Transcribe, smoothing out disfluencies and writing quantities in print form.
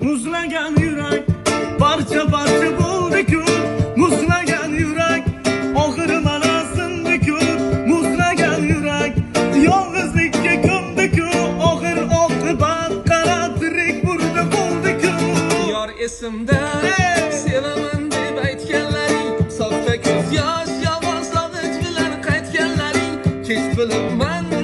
muzlagan yurak parcha parcha bo'ldi-ku, muzlagan yurak oxiri mana sindi-ku, muzlagan yurak yolg'izlikka ko'mdi-ku, oxir oqibat qara tirik burda bo'ldi-ku. Yor esimda sevaman deb aytganlaring, soxta ko'z yosh yolg'on sog'inch bilan qaytganlaring, kech bilibman